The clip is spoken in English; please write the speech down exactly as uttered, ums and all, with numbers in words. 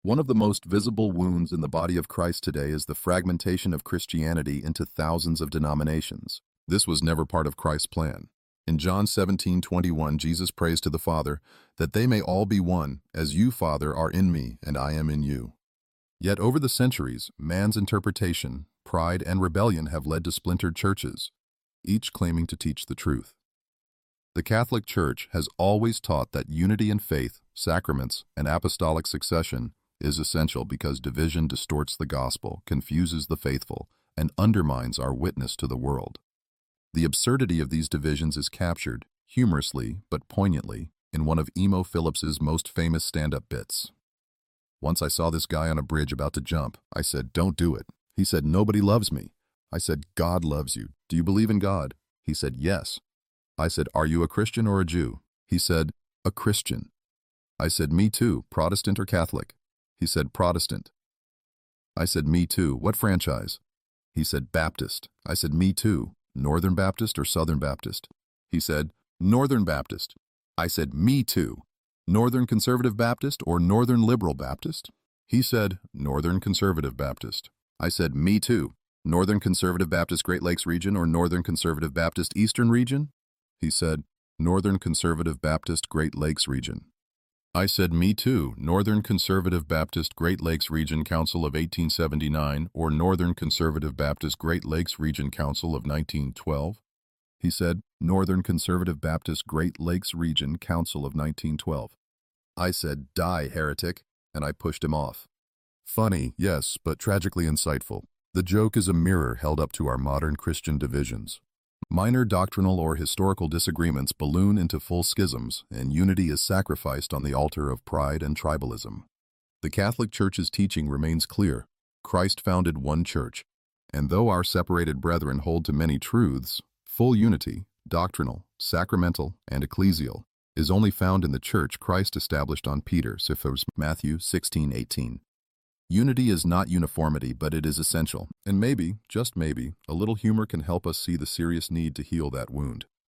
One of the most visible wounds in the body of Christ today is the fragmentation of Christianity into thousands of denominations. This was never part of Christ's plan. In John seventeen twenty-one, Jesus prays to the Father, that they may all be one, as you, Father, are in me and I am in you. Yet over the centuries, man's interpretation, pride, and rebellion have led to splintered churches, each claiming to teach the truth. The Catholic Church has always taught that unity in faith, sacraments, and apostolic succession is essential because division distorts the gospel, confuses the faithful, and undermines our witness to the world. The absurdity of these divisions is captured, humorously but poignantly, in one of Emo Phillips's most famous stand-up bits. Once I saw this guy on a bridge about to jump. I said, "Don't do it." He said, "Nobody loves me." I said, "God loves you. Do you believe in God?" He said, "Yes." I said, "Are you a Christian or a Jew?" He said, "A Christian." I said, "Me too, Protestant or Catholic?" He said, "Protestant." I said, "Me too, what franchise?" He said, "Baptist." I said, "Me too, Northern Baptist or Southern Baptist?" He said, "Northern Baptist." I said, "Me too, Northern Conservative Baptist or Northern Liberal Baptist?" He said, "Northern Conservative Baptist." I said, "Me too, Northern Conservative Baptist Great Lakes Region or Northern Conservative Baptist Eastern Region?" He said, "Northern Conservative Baptist Great Lakes Region." I said, "Me too, Northern Conservative Baptist Great Lakes Region Council of eighteen seventy-nine or Northern Conservative Baptist Great Lakes Region Council of nineteen twelve? He said, "Northern Conservative Baptist Great Lakes Region Council of nineteen twelve. I said, "Die, heretic," and I pushed him off. Funny, yes, but tragically insightful. The joke is a mirror held up to our modern Christian divisions. Minor doctrinal or historical disagreements balloon into full schisms, and unity is sacrificed on the altar of pride and tribalism. The Catholic Church's teaching remains clear. Christ founded one church, and though our separated brethren hold to many truths, full unity, doctrinal, sacramental, and ecclesial, is only found in the church Christ established on Peter, Matthew sixteen eighteen. Unity is not uniformity, but it is essential, and maybe, just maybe, a little humor can help us see the serious need to heal that wound.